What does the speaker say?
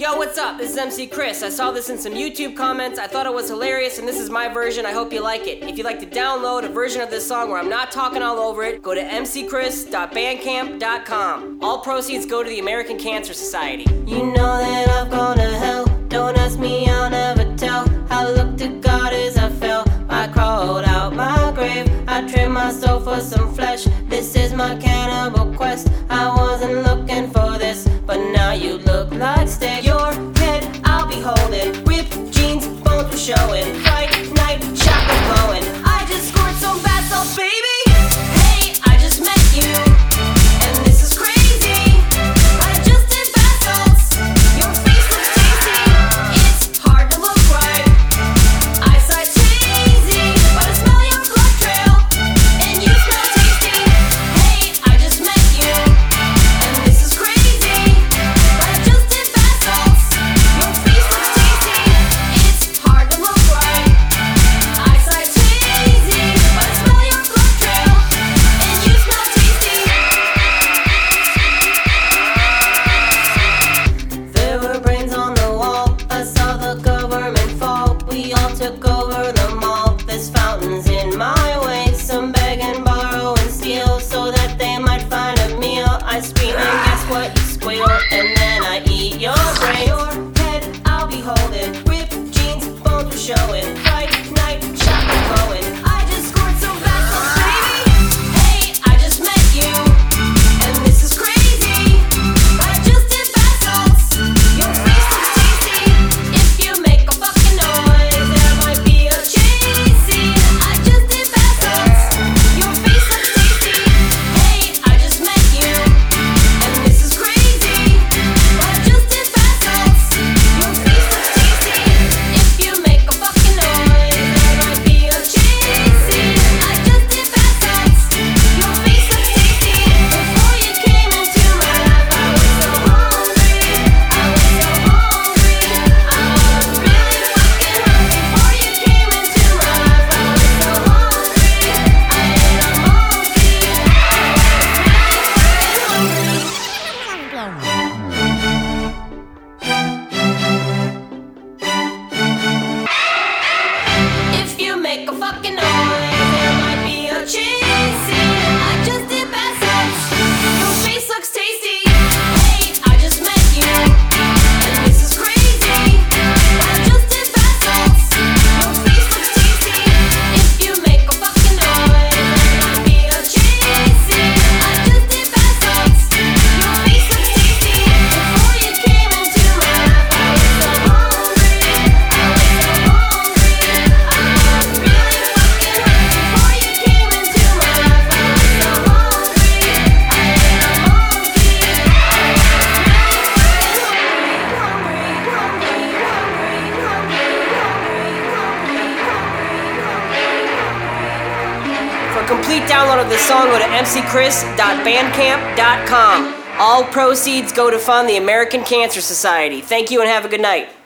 Yo, what's up? This is MC Chris. I saw this in some YouTube comments. I thought it was hilarious, and this is my version. I hope you like it. If you'd like to download a version of this song where I'm not talking all over it, go to mcchris.bandcamp.com. All proceeds go to the American Cancer Society. You know that I've gone to hell. Don't ask me, I'll never tell. I looked to God as I fell. I crawled out my grave. I traded my soul for some flesh. This is my cannibal quest. I wasn't looking for this, but now you look like steak. Your head I'll be holding. Ripped jeans, bones were showing. Fright night, shotgun blowing. I just scored some bath salts, baby. Hey, I just met you, and this is crazy. I just did bath salts. Your face looks tasty. It's hard to look right. Eyesight's hazy, but I smell your blood trail, and you smell tasty. Hey, I just met you, and this is crazy. But I just did bath salts. Your face looks tasty. It's hard to look right. Eyesight's hazy, but I smell your blood trail, and you smell tasty. There were brains on the wall. I saw the government fall. We all took over the mall. There's fountains in my way. Some beg and borrow and steal so that they might find a meal. I scream and guess what? You squeal, and then I eat your brain. Your head I'll be holding. Ripped jeans, bones were showing. Fright night, shotgun blowing. I just scored some bath salts, baby. Hey, I just met you, and this is crazy. But I just did bath salts. Your face looks tasty. If you make a fucking noise, there might be a chase scene. I just did bath salts. Your face looks tasty. Hey, I just met you, and this is crazy. But I just did bath salts. Your face looks tasty. If you make a fucking noise, there might be a chase scene. I just did bath salts. Your face looks tasty. Before you came into my life, I was so hungry. I was so hungry. I was really fucking hungry. Before you came into my life, I was so hungry. I ate a monkey. I was really fucking hungry. If you make a fucking noise, there might be a chase scene. I just did bath salts. Your face looks tasty. Hey, I just met you, and this is crazy. But I just did bath salts. Your face looks tasty. If you make a fucking noise, there might be a chase scene. I just did bath salts. Your face looks tasty. Before you came into my life, I was so hungry. I was so hungry. I was really fucking hungry. Before you came into my life, I was so hungry. I ate a monkey. I was really For a complete download of this song, go to mcchris.bandcamp.com. All proceeds go to fund the American Cancer Society. Thank you and have a good night.